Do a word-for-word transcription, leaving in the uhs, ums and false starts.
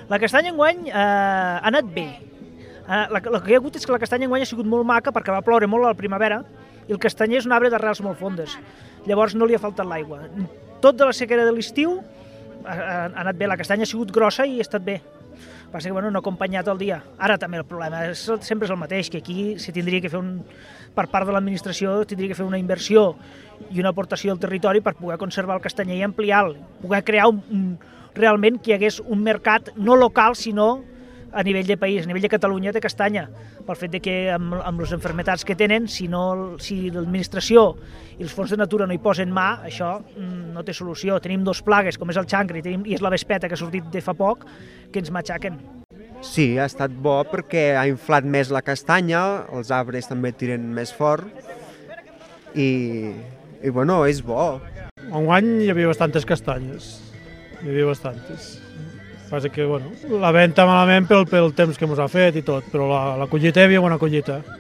La castanya enguany eh, ha anat bé. Eh, la, el que hi ha hagut és que la castanya enguany ha sigut molt maca perquè va ploure molt a la primavera i el castanyer és un arbre d'arrels molt fondes. Llavors no li ha faltat l'aigua. Tot de la sequera de l'estiu ha, ha anat bé, la castanya ha sigut grossa i ha estat bé. Passa que bueno, no ha acompanyat el dia. Ara també el problema és, sempre és el mateix, que aquí se tindria que fer un, per part de l'administració tindria que fer una inversió i una aportació al territori per poder conservar el castanyer i ampliar-lo, poder crear un, un, realment que hi hagués un mercat no local sinó a nivell de país, a nivell de Catalunya de castanya, pel fet de que amb, amb les malalties que tenen, si, no, si l'administració i els fons de natura no hi posen mà, això no té solució. Tenim dos plagues, com és el xancre i, tenim, i és la vespeta que ha sortit de fa poc, que ens matxaquen. Sí, ha estat bo perquè ha inflat més la castanya, els arbres també tiren més fort i, i bueno, és bo. Enguany hi havia bastantes castanyes, hi havia bastantes. Passa que, bueno, la venta malament pel, pel temps que ens ha fet i tot, però la, la collita hi havia bona collita.